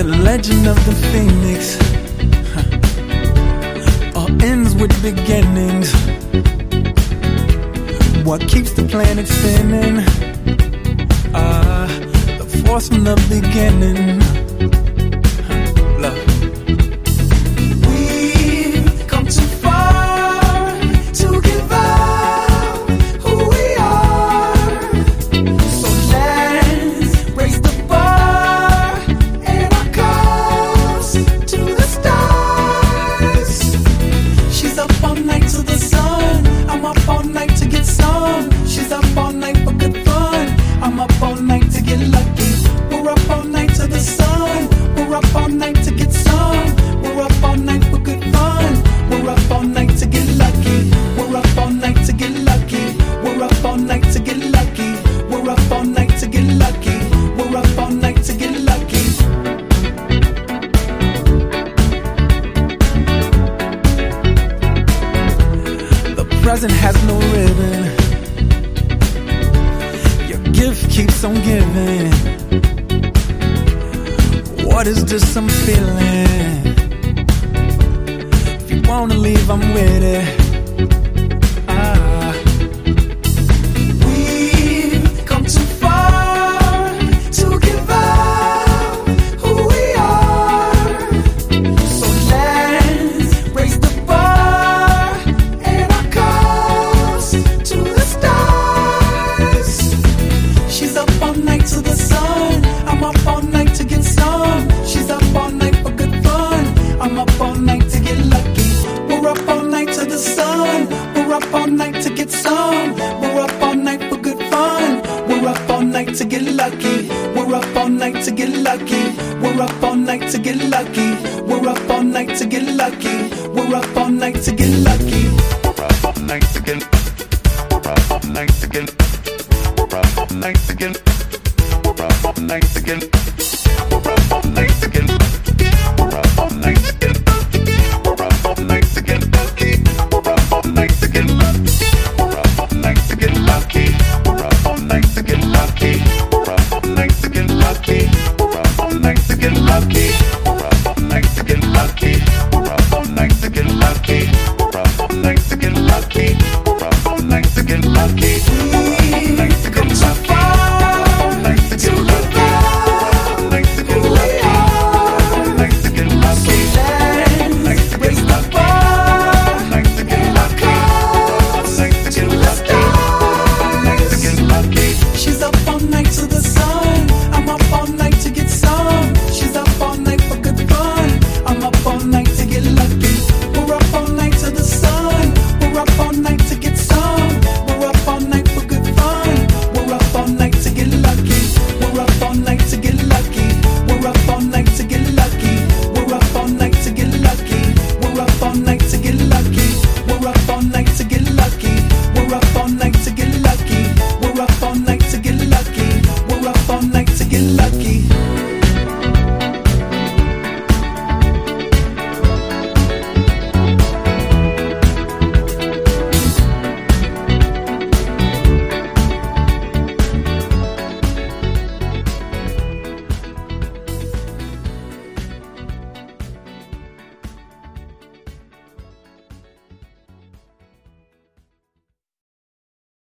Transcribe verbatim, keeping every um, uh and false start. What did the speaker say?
The legend of the phoenix, huh, all ends with beginnings. What keeps the planet spinning? Ah, uh, the force from the beginning. Huh, love. We've come too far to give up who we are. So let's raise the bar and our cups to the stars. She's up all night to the sun. I'm up all night to get some. She's up all night for good fun. I'm up all night to get lucky. We're up all night to the sun. We're up all night to get some. We're up all night for good fun. We're up all night to get lucky. We're up all night to get lucky. We're up all night to get lucky. We're up all night to get lucky. We're up all night to get lucky. The present has no ribbon. Your gift keeps on giving. What is this I'm feeling? If you wanna leave, I'm with it. Ah. We've come too far to give up who we are. So let's raise the bar and our cups to the stars. She's up all night to the sun. I'm up all night to get some. She's up all night for good fun. I'm up all night to get lucky. We're up all night to the sun. We're up all night to get some. We're up all night for good fun. We're up all night to get lucky. We're up all night to get lucky. We're up all night to get lucky. We're up all night to get lucky. We're up all night to get lucky. We're up all night to get. We're up all night to get. We're up all night to get. We're up all night to get. We're up all night to get. We're up all night to get. We're up all night to get lucky. We're up all night to get lucky. We're up all night to get lucky. We're up all night to get lucky. We're up all night to get lucky. We're up all night to get lucky. We're up all night to get lucky. We're up all night to get lucky. We're up all night to get lucky. We're up all night to get lucky.